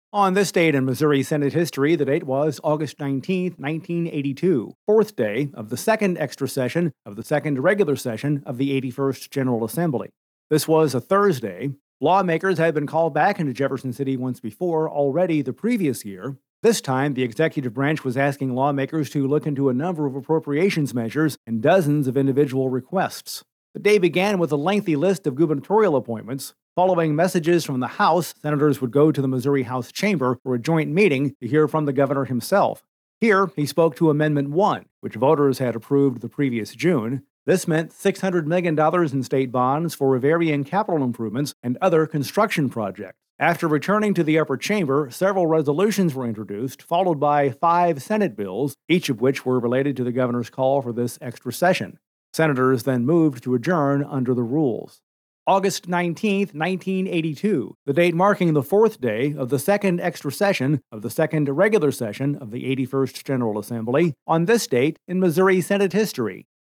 On this date in Missouri Senate history, the date was August 19th, 1982, fourth day of the second extra session of the second regular session of the 81st General Assembly. This was a Thursday. Lawmakers had been called back into Jefferson City once before, already the previous year. This time, the executive branch was asking lawmakers to look into a number of appropriations measures and dozens of individual requests. The day began with a lengthy list of gubernatorial appointments. Following messages from the House, senators would go to the Missouri House chamber for a joint meeting to hear from the governor himself. Here, he spoke to Amendment 1, which voters had approved the previous June. This meant $600 million in state bonds for varying capital improvements and other construction projects. After returning to the upper chamber, several resolutions were introduced, followed by 5 Senate bills, each of which were related to the governor's call for this extra session. Senators then moved to adjourn under the rules. August 19th, 1982, the date marking the fourth day of the second extra session of the second regular session of the 81st General Assembly. On this date in Missouri Senate history,